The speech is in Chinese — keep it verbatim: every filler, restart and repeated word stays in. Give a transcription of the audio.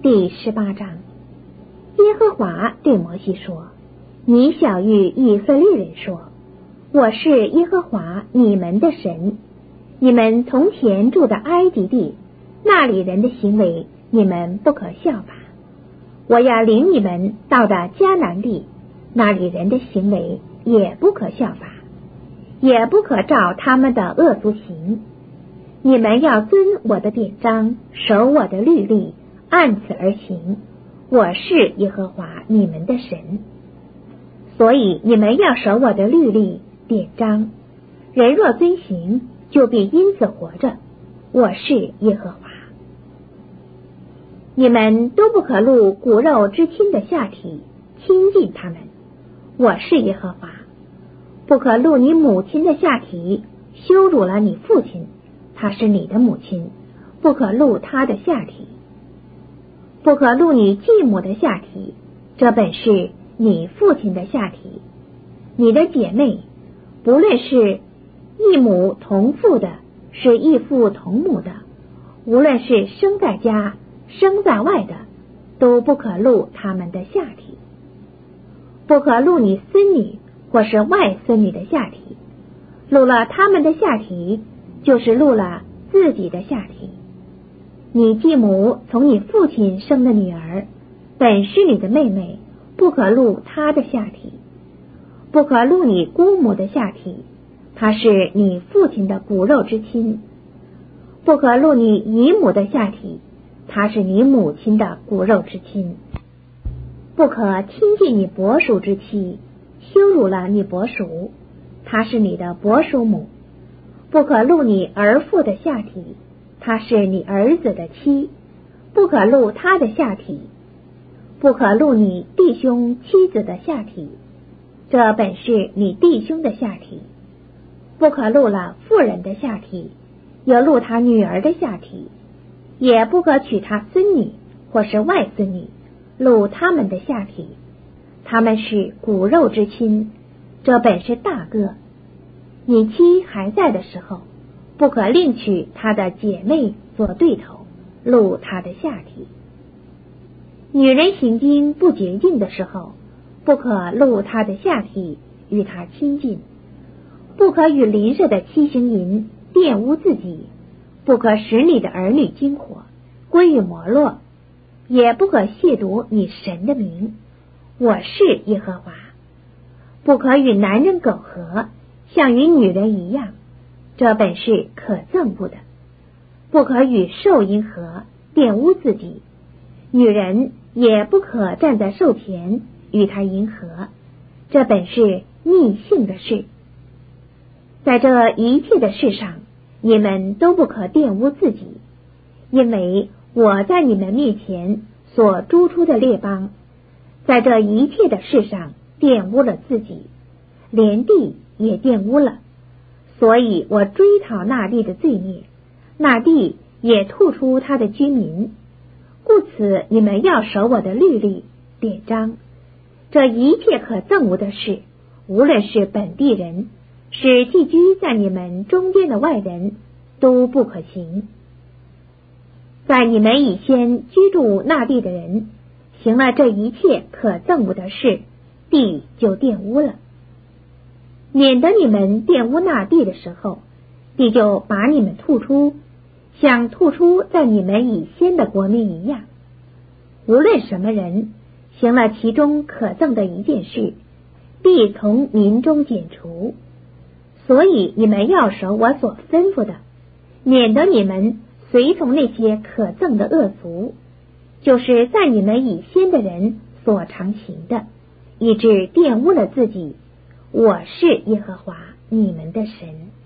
第十八章，耶和华对摩西说：你晓谕以色列人说，我是耶和华你们的神，你们从前住的埃及地，那里人的行为你们不可效法。我要领你们到的迦南地，那里人的行为也不可效法，也不可照他们的恶俗行。你们要遵我的典章，守我的律例，按此而行。我是耶和华你们的神。所以你们要守我的律例典章，人若遵行，就必因此活着。我是耶和华。你们都不可露骨肉之亲的下体，亲近他们。我是耶和华。不可露你母亲的下体，羞辱了你父亲，他是你的母亲，不可露他的下体。不可露你继母的下体，这本是你父亲的下体。你的姐妹，不论是异母同父的，是异父同母的，无论是生在家生在外的，都不可露他们的下体。不可露你孙女或是外孙女的下体，露了他们的下体，就是露了自己的下体。你继母从你父亲生的女儿，本是你的妹妹，不可露她的下体。不可露你姑母的下体，她是你父亲的骨肉之亲。不可露你姨母的下体，她是你母亲的骨肉之亲。不可亲近你伯属之妻，羞辱了你伯属，她是你的伯属母。不可露你儿妇的下体，她是你儿子的妻，不可露他的下体。不可露你弟兄妻子的下体，这本是你弟兄的下体。不可露了妇人的下体，有露他女儿的下体，也不可娶他孙女或是外孙女，露他们的下体，他们是骨肉之亲，这本是大个。你妻还在的时候，不可另娶她的姐妹做对头，露她的下体。女人行经不洁净的时候，不可露她的下体与她亲近。不可与邻舍的妻行淫，玷污自己。不可使你的儿女经火，归于摩洛，也不可亵渎你神的名。我是耶和华。不可与男人苟合，像与女人一样，这本是可憎恶的。不可与兽淫合，玷污自己。女人也不可站在兽前与他淫合，这本是逆性的事。在这一切的事上，你们都不可玷污自己，因为我在你们面前所逐出的列邦，在这一切的事上玷污了自己，连地也玷污了。所以我追讨那地的罪孽，那地也吐出他的居民。故此你们要守我的律例典章。这一切可憎恶的事，无论是本地人，是寄居在你们中间的外人，都不可行。在你们以先居住那地的人行了这一切可憎恶的事，地就玷污了。免得你们玷污那地的时候，地就把你们吐出，像吐出在你们以先的国民一样。无论什么人行了其中可憎的一件事，必从民中剪除。所以你们要守我所吩咐的，免得你们随从那些可憎的恶俗，就是在你们以先的人所常行的，以致玷污了自己。我是耶和华你们的神。